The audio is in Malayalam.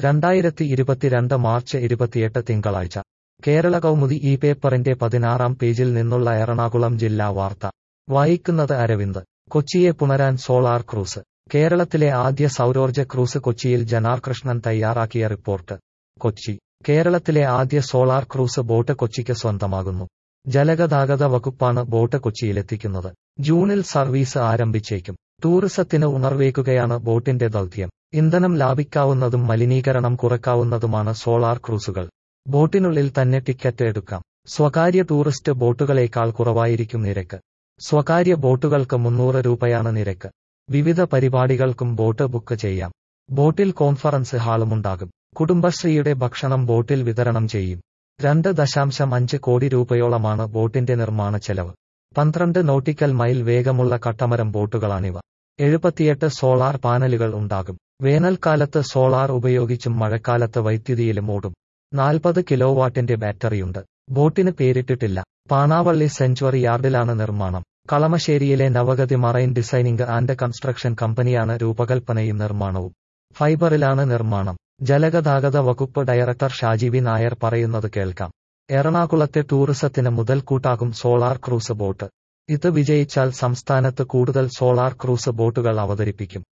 2022 മാർച്ച് 28 തിങ്കളാഴ്ച കേരള കൗമുദി ഈ പേപ്പറിന്റെ 16-ാം പേജിൽ നിന്നുള്ള എറണാകുളം ജില്ലാ വാർത്ത വായിക്കുന്നത് അരവിന്ദ്. കൊച്ചിയെ പുണരാൻ സോളാർ ക്രൂസ്. കേരളത്തിലെ ആദ്യ സൗരോർജ്ജ ക്രൂസ് കൊച്ചിയിൽ. ജനാർകൃഷ്ണൻ തയ്യാറാക്കിയ റിപ്പോർട്ട്. കൊച്ചി. കേരളത്തിലെ ആദ്യ സോളാർ ക്രൂസ് ബോട്ട് കൊച്ചിക്ക് സ്വന്തമാകുന്നു. ജലഗതാഗത വകുപ്പാണ് ബോട്ട് കൊച്ചിയിലെത്തിക്കുന്നത്. ജൂണിൽ സർവീസ് ആരംഭിച്ചേക്കും. ടൂറിസത്തിന് ഉണർവേകുകയാണ് ബോട്ടിന്റെ ദൗത്യം. ഇന്ധനം ലാഭിക്കാവുന്നതും മലിനീകരണം കുറയ്ക്കാവുന്നതുമാണ് സോളാർ ക്രൂസുകൾ. ബോട്ടിനുള്ളിൽ തന്നെ ടിക്കറ്റ് എടുക്കാം. സ്വകാര്യ ടൂറിസ്റ്റ് ബോട്ടുകളേക്കാൾ കുറവായിരിക്കും നിരക്ക്. സ്വകാര്യ ബോട്ടുകൾക്ക് 300 രൂപയാണ് നിരക്ക്. വിവിധ പരിപാടികൾക്കും ബോട്ട് ബുക്ക് ചെയ്യാം. ബോട്ടിൽ കോൺഫറൻസ് ഹാളുമുണ്ടാകും. കുടുംബശ്രീയുടെ ഭക്ഷണം ബോട്ടിൽ വിതരണം ചെയ്യും. 2.5 കോടി രൂപയോളമാണ് ബോട്ടിന്റെ നിർമ്മാണ ചെലവ്. 12 നോട്ടിക്കൽ മൈൽ വേഗമുള്ള കട്ടമരം ബോട്ടുകളാണിവ. 78 സോളാർ പാനലുകൾ ഉണ്ടാകും. വേനൽക്കാലത്ത് സോളാർ ഉപയോഗിച്ചും മഴക്കാലത്ത് വൈദ്യുതിയിലും ഓടും. 40 കിലോവാട്ടിന്റെ ബാറ്ററിയുണ്ട്. ബോട്ടിന് പേരിട്ടിട്ടില്ല. പാണാവള്ളി സെഞ്ച്വറി യാർഡിലാണ് നിർമ്മാണം. കളമശ്ശേരിയിലെ Navgathi marine designing and construction കമ്പനിയാണ് രൂപകൽപ്പനയും നിർമ്മാണവും. ഫൈബറിലാണ് നിർമ്മാണം. ജലഗതാഗത വകുപ്പ് ഡയറക്ടർ ഷാജി വി നായർ പറയുന്നത് കേൾക്കാം. എറണാകുളത്തെ ടൂറിസത്തിന് മുതൽക്കൂട്ടാകും സോളാർ ക്രൂസ് ബോട്ട്. ഇത് വിജയിച്ചാൽ സംസ്ഥാനത്ത് കൂടുതൽ സോളാർ ക്രൂസ് ബോട്ടുകൾ അവതരിപ്പിക്കും.